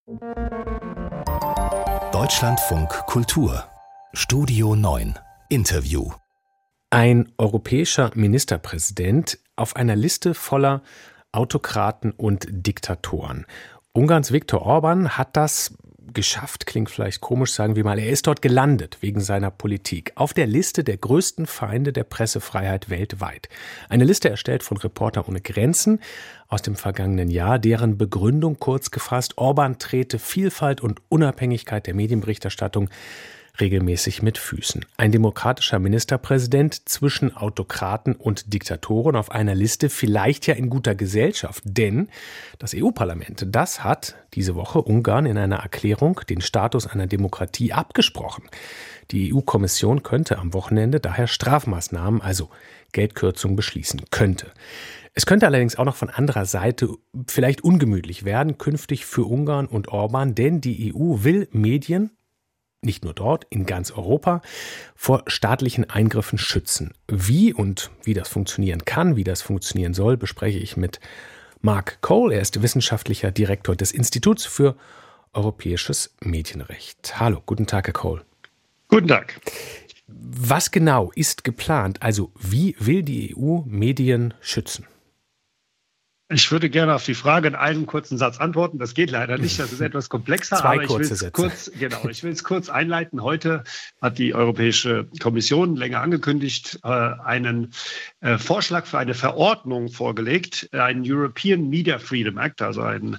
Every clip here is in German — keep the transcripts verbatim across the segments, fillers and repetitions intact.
Deutschlandfunk Kultur Studio neun Interview. Ein europäischer Ministerpräsident auf einer Liste voller Autokraten und Diktatoren. Ungarns Viktor Orbán hat das geschafft, klingt vielleicht komisch, sagen wir mal. Er ist dort gelandet wegen seiner Politik auf der Liste der größten Feinde der Pressefreiheit weltweit. Eine Liste erstellt von Reporter ohne Grenzen aus dem vergangenen Jahr, deren Begründung kurz gefasst: Orbán trete Vielfalt und Unabhängigkeit der Medienberichterstattung regelmäßig mit Füßen. Ein demokratischer Ministerpräsident zwischen Autokraten und Diktatoren auf einer Liste, vielleicht ja in guter Gesellschaft, denn das E U-Parlament, das hat diese Woche Ungarn in einer Erklärung den Status einer Demokratie abgesprochen. Die E U-Kommission könnte am Wochenende daher Strafmaßnahmen, also Geldkürzungen, beschließen. Könnte. Es könnte allerdings auch noch von anderer Seite vielleicht ungemütlich werden, künftig für Ungarn und Orbán, denn die E U will Medien, nicht nur dort, in ganz Europa, vor staatlichen Eingriffen schützen. Wie und wie das funktionieren kann, wie das funktionieren soll, bespreche ich mit Mark Cole. Er ist wissenschaftlicher Direktor des Instituts für europäisches Medienrecht. Hallo, guten Tag, Herr Cole. Guten Tag. Was genau ist geplant? Also, wie will die E U Medien schützen? Ich würde gerne auf die Frage in einem kurzen Satz antworten. Das geht leider nicht, das ist etwas komplexer. Zwei aber ich kurze will es Sätze. kurz, genau, ich will es kurz einleiten. Heute hat die Europäische Kommission länger angekündigt, einen Vorschlag für eine Verordnung vorgelegt, einen European Media Freedom Act, also einen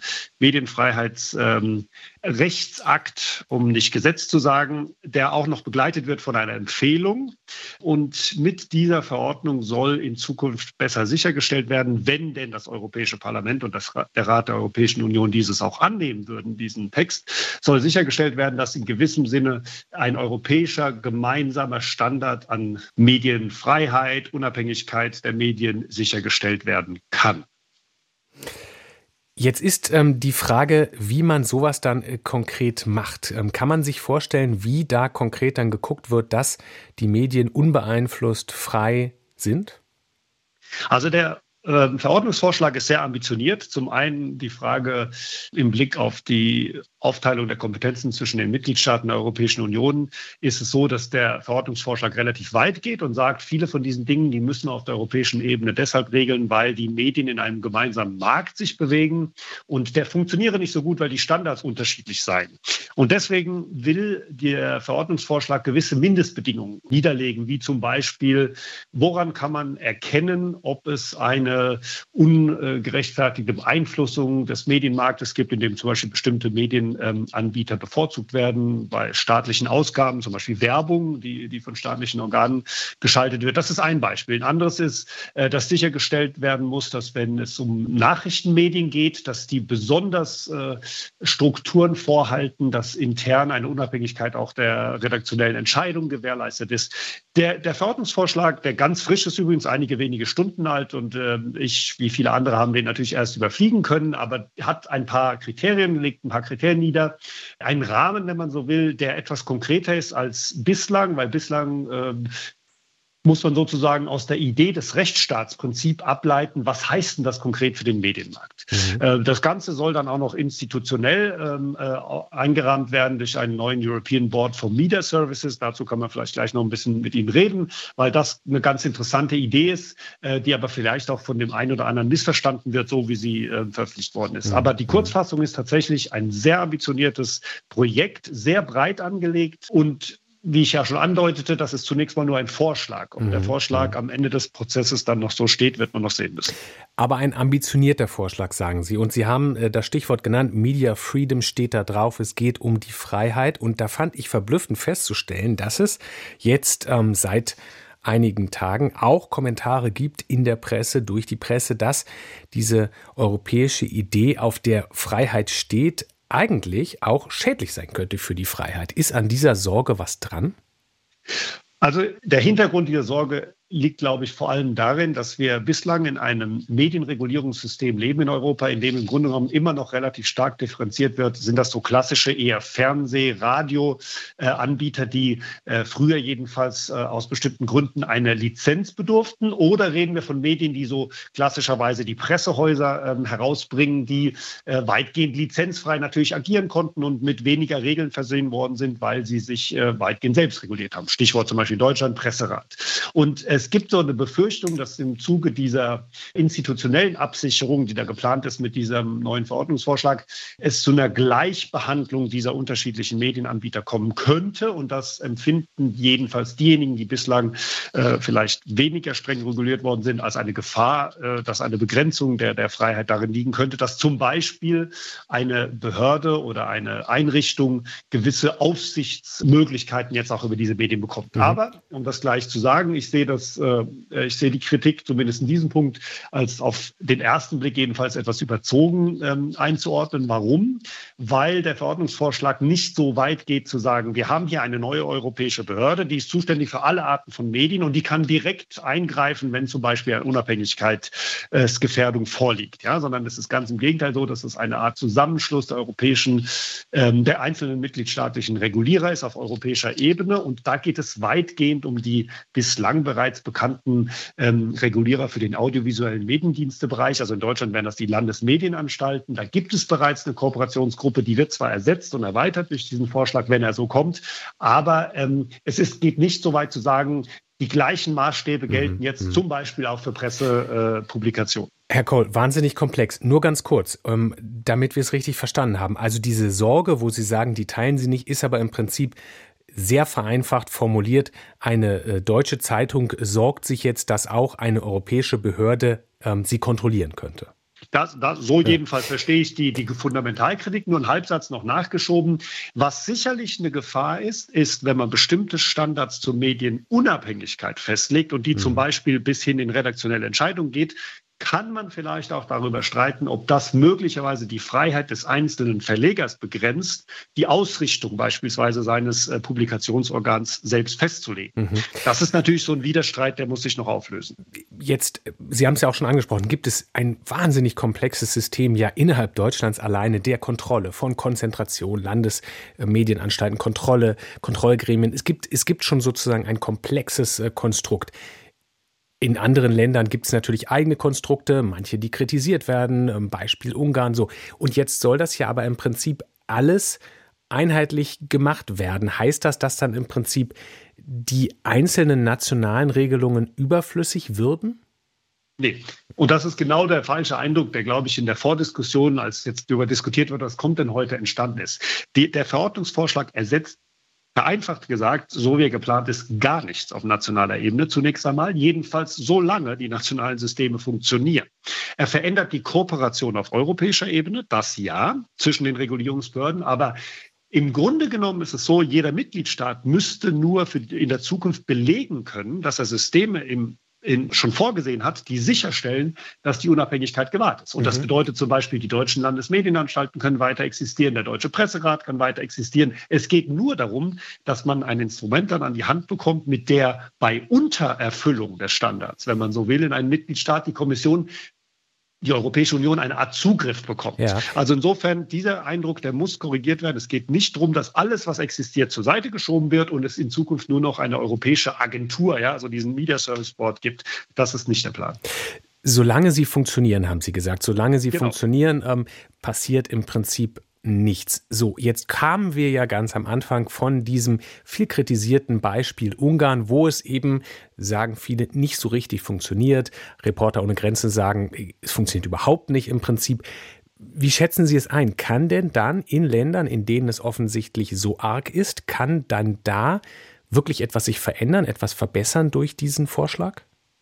Medienfreiheitsrechtsakt, um nicht Gesetz zu sagen, der auch noch begleitet wird von einer Empfehlung. Und mit dieser Verordnung soll in Zukunft besser sichergestellt werden, wenn denn das Europäische Parlament und das, der Rat der Europäischen Union dieses auch annehmen würden, diesen Text, soll sichergestellt werden, dass in gewissem Sinne ein europäischer gemeinsamer Standard an Medienfreiheit, Unabhängigkeit der Medien sichergestellt werden kann. Jetzt ist ähm, die Frage, wie man sowas dann äh, konkret macht. Ähm, kann man sich vorstellen, wie da konkret dann geguckt wird, dass die Medien unbeeinflusst frei sind? Also der äh, Verordnungsvorschlag ist sehr ambitioniert. Zum einen die Frage im Blick auf die Aufteilung der Kompetenzen zwischen den Mitgliedstaaten der Europäischen Union ist es so, dass der Verordnungsvorschlag relativ weit geht und sagt, viele von diesen Dingen, die müssen auf der europäischen Ebene deshalb regeln, weil die Medien in einem gemeinsamen Markt sich bewegen und der funktioniere nicht so gut, weil die Standards unterschiedlich seien. Und deswegen will der Verordnungsvorschlag gewisse Mindestbedingungen niederlegen, wie zum Beispiel, woran kann man erkennen, ob es eine ungerechtfertigte Beeinflussung des Medienmarktes gibt, in dem zum Beispiel bestimmte Medien Anbieter bevorzugt werden bei staatlichen Ausgaben, zum Beispiel Werbung, die, die von staatlichen Organen geschaltet wird. Das ist ein Beispiel. Ein anderes ist, dass sichergestellt werden muss, dass wenn es um Nachrichtenmedien geht, dass die besonders äh, Strukturen vorhalten, dass intern eine Unabhängigkeit auch der redaktionellen Entscheidung gewährleistet ist. Der, der Verordnungsvorschlag, der ganz frisch ist, übrigens einige wenige Stunden alt und äh, ich, wie viele andere, haben den natürlich erst überfliegen können, aber hat ein paar Kriterien, legt ein paar Kriterien nieder. Einen Rahmen, wenn man so will, der etwas konkreter ist als bislang, weil bislang äh, muss man sozusagen aus der Idee des Rechtsstaatsprinzips ableiten, was heißt denn das konkret für den Medienmarkt? Mhm. Äh, das Ganze soll dann auch noch institutionell ähm, äh, eingerahmt werden durch einen neuen European Board for Media Services. Dazu kann man vielleicht gleich noch ein bisschen mit Ihnen reden, weil das eine ganz interessante Idee ist, äh, die aber vielleicht auch von dem einen oder anderen missverstanden wird, so wie sie äh, veröffentlicht worden ist. Mhm. Aber die Kurzfassung ist tatsächlich ein sehr ambitioniertes Projekt, sehr breit angelegt und wie ich ja schon andeutete, das ist zunächst mal nur ein Vorschlag. Ob mhm. der Vorschlag am Ende des Prozesses dann noch so steht, wird man noch sehen müssen. Aber ein ambitionierter Vorschlag, sagen Sie. Und Sie haben äh, das Stichwort genannt, Media Freedom steht da drauf. Es geht um die Freiheit. Und da fand ich verblüffend festzustellen, dass es jetzt ähm, seit einigen Tagen auch Kommentare gibt in der Presse, durch die Presse, dass diese europäische Idee, auf der Freiheit steht, eigentlich auch schädlich sein könnte für die Freiheit. Ist an dieser Sorge was dran? Also der Hintergrund dieser Sorge liegt, glaube ich, vor allem darin, dass wir bislang in einem Medienregulierungssystem leben in Europa, in dem im Grunde genommen immer noch relativ stark differenziert wird. Sind das so klassische eher Fernseh-, Radio-Anbieter, die äh, früher jedenfalls äh, aus bestimmten Gründen eine Lizenz bedurften? Oder reden wir von Medien, die so klassischerweise die Pressehäuser äh, herausbringen, die äh, weitgehend lizenzfrei natürlich agieren konnten und mit weniger Regeln versehen worden sind, weil sie sich äh, weitgehend selbst reguliert haben? Stichwort zum Beispiel Deutschland, Presserat. Und es gibt so eine Befürchtung, dass im Zuge dieser institutionellen Absicherung, die da geplant ist mit diesem neuen Verordnungsvorschlag, es zu einer Gleichbehandlung dieser unterschiedlichen Medienanbieter kommen könnte. Und das empfinden jedenfalls diejenigen, die bislang äh, vielleicht weniger streng reguliert worden sind, als eine Gefahr, äh, dass eine Begrenzung der, der Freiheit darin liegen könnte, dass zum Beispiel eine Behörde oder eine Einrichtung gewisse Aufsichtsmöglichkeiten jetzt auch über diese Medien bekommt. Mhm. Aber, um das gleich zu sagen, ich sehe das, äh, ich sehe die Kritik zumindest in diesem Punkt als auf den ersten Blick jedenfalls etwas überzogen ähm, einzuordnen. Warum? Weil der Verordnungsvorschlag nicht so weit geht zu sagen, wir haben hier eine neue europäische Behörde, die ist zuständig für alle Arten von Medien und die kann direkt eingreifen, wenn zum Beispiel eine Unabhängigkeitsgefährdung vorliegt. Ja, sondern es ist ganz im Gegenteil so, dass es eine Art Zusammenschluss der europäischen, ähm, der einzelnen mitgliedstaatlichen Regulierer ist auf europäischer Ebene. Und da geht es weitgehend um die bislang bereits bekannten ähm, Regulierer für den audiovisuellen Mediendienstebereich. Also in Deutschland wären das die Landesmedienanstalten. Da gibt es bereits eine Kooperationsgruppe, die wird zwar ersetzt und erweitert durch diesen Vorschlag, wenn er so kommt, aber ähm, es ist, geht nicht so weit zu sagen, die gleichen Maßstäbe gelten jetzt mhm. zum Beispiel auch für Pressepublikationen. Äh, Herr Kohl, wahnsinnig komplex. Nur ganz kurz, ähm, damit wir es richtig verstanden haben. Also diese Sorge, wo Sie sagen, die teilen Sie nicht, ist aber im Prinzip sehr vereinfacht formuliert. Eine äh, deutsche Zeitung sorgt sich jetzt, dass auch eine europäische Behörde ähm, sie kontrollieren könnte. Das, das, so jedenfalls verstehe ich die, die Fundamentalkritik. Nur einen Halbsatz noch nachgeschoben. Was sicherlich eine Gefahr ist, ist, wenn man bestimmte Standards zur Medienunabhängigkeit festlegt und die mhm. zum Beispiel bis hin in redaktionelle Entscheidungen geht, kann man vielleicht auch darüber streiten, ob das möglicherweise die Freiheit des einzelnen Verlegers begrenzt, die Ausrichtung beispielsweise seines äh, Publikationsorgans selbst festzulegen. Mhm. Das ist natürlich so ein Widerstreit, der muss sich noch auflösen. Jetzt, Sie haben es ja auch schon angesprochen, gibt es ein wahnsinnig komplexes System ja innerhalb Deutschlands alleine der Kontrolle von Konzentration, Landesmedienanstalten, Kontrolle, Kontrollgremien. Es gibt, es gibt schon sozusagen ein komplexes äh, Konstrukt. In anderen Ländern gibt es natürlich eigene Konstrukte, manche, die kritisiert werden, Beispiel Ungarn so. Und jetzt soll das ja aber im Prinzip alles einheitlich gemacht werden. Heißt das, dass dann im Prinzip die einzelnen nationalen Regelungen überflüssig würden? Nee. Und das ist genau der falsche Eindruck, der, glaube ich, in der Vordiskussion, als jetzt darüber diskutiert wird, was kommt denn heute, entstanden ist. Die, der Verordnungsvorschlag ersetzt, vereinfacht gesagt, so wie er geplant ist, gar nichts auf nationaler Ebene zunächst einmal, jedenfalls solange die nationalen Systeme funktionieren. Er verändert die Kooperation auf europäischer Ebene, das ja, zwischen den Regulierungsbehörden, aber im Grunde genommen ist es so, jeder Mitgliedstaat müsste nur für in der Zukunft belegen können, dass er Systeme im In, schon vorgesehen hat, die sicherstellen, dass die Unabhängigkeit gewahrt ist. Und mhm. das bedeutet zum Beispiel, die deutschen Landesmedienanstalten können weiter existieren, der Deutsche Presserat kann weiter existieren. Es geht nur darum, dass man ein Instrument dann an die Hand bekommt, mit der bei Untererfüllung des Standards, wenn man so will, in einem Mitgliedstaat die Kommission, die Europäische Union eine Art Zugriff bekommt. Ja. Also insofern, dieser Eindruck, der muss korrigiert werden. Es geht nicht darum, dass alles, was existiert, zur Seite geschoben wird und es in Zukunft nur noch eine europäische Agentur, ja, also diesen Media Service Board gibt. Das ist nicht der Plan. Solange sie funktionieren, haben Sie gesagt, solange sie genau. funktionieren, ähm, passiert im Prinzip nichts. So, jetzt kamen wir ja ganz am Anfang von diesem viel kritisierten Beispiel Ungarn, wo es eben, sagen viele, nicht so richtig funktioniert. Reporter ohne Grenzen sagen, es funktioniert überhaupt nicht im Prinzip. Wie schätzen Sie es ein? Kann denn dann in Ländern, in denen es offensichtlich so arg ist, kann dann da wirklich etwas sich verändern, etwas verbessern durch diesen Vorschlag?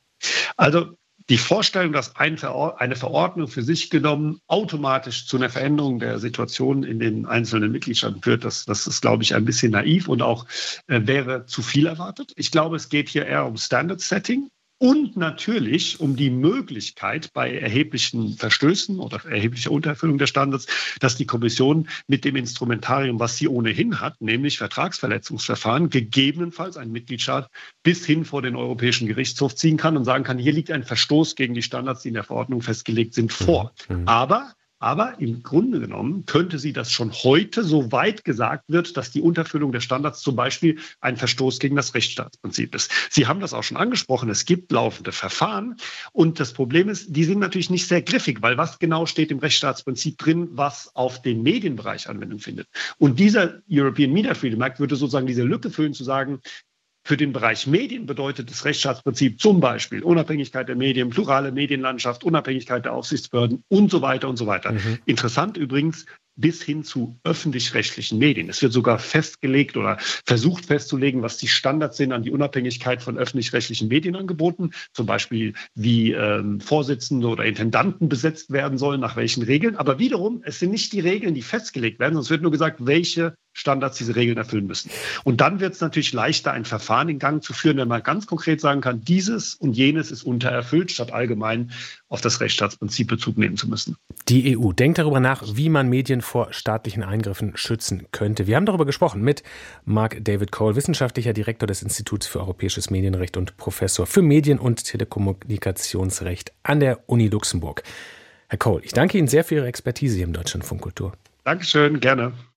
Also die Vorstellung, dass eine Verordnung für sich genommen automatisch zu einer Veränderung der Situation in den einzelnen Mitgliedstaaten führt, das, das ist, glaube ich, ein bisschen naiv und auch äh, wäre zu viel erwartet. Ich glaube, es geht hier eher um Standard Setting. und natürlich um die Möglichkeit bei erheblichen Verstößen oder erheblicher Untererfüllung der Standards, dass die Kommission mit dem Instrumentarium, was sie ohnehin hat, nämlich Vertragsverletzungsverfahren, gegebenenfalls einen Mitgliedstaat bis hin vor den Europäischen Gerichtshof ziehen kann und sagen kann, hier liegt ein Verstoß gegen die Standards, die in der Verordnung festgelegt sind, vor. Mhm. Aber Aber im Grunde genommen könnte sie das schon heute, soweit gesagt wird, dass die Unterfüllung der Standards zum Beispiel ein Verstoß gegen das Rechtsstaatsprinzip ist. Sie haben das auch schon angesprochen, es gibt laufende Verfahren und das Problem ist, die sind natürlich nicht sehr griffig, weil was genau steht im Rechtsstaatsprinzip drin, was auf den Medienbereich Anwendung findet. Und dieser European Media Freedom Act würde sozusagen diese Lücke füllen, zu sagen, für den Bereich Medien bedeutet das Rechtsstaatsprinzip zum Beispiel Unabhängigkeit der Medien, plurale Medienlandschaft, Unabhängigkeit der Aufsichtsbehörden und so weiter und so weiter. Mhm. Interessant übrigens, bis hin zu öffentlich-rechtlichen Medien. Es wird sogar festgelegt oder versucht festzulegen, was die Standards sind an die Unabhängigkeit von öffentlich-rechtlichen Medienangeboten, zum Beispiel wie ähm, Vorsitzende oder Intendanten besetzt werden sollen, nach welchen Regeln. Aber wiederum, es sind nicht die Regeln, die festgelegt werden, sondern es wird nur gesagt, welche Standards diese Regeln erfüllen müssen. Und dann wird es natürlich leichter, ein Verfahren in Gang zu führen, wenn man ganz konkret sagen kann, dieses und jenes ist untererfüllt, statt allgemein auf das Rechtsstaatsprinzip Bezug nehmen zu müssen. Die E U denkt darüber nach, wie man Medien vor staatlichen Eingriffen schützen könnte. Wir haben darüber gesprochen mit Mark David Cole, wissenschaftlicher Direktor des Instituts für Europäisches Medienrecht und Professor für Medien- und Telekommunikationsrecht an der Uni Luxemburg. Herr Cole, ich danke Ihnen sehr für Ihre Expertise hier im Deutschlandfunk Kultur. Dankeschön, gerne.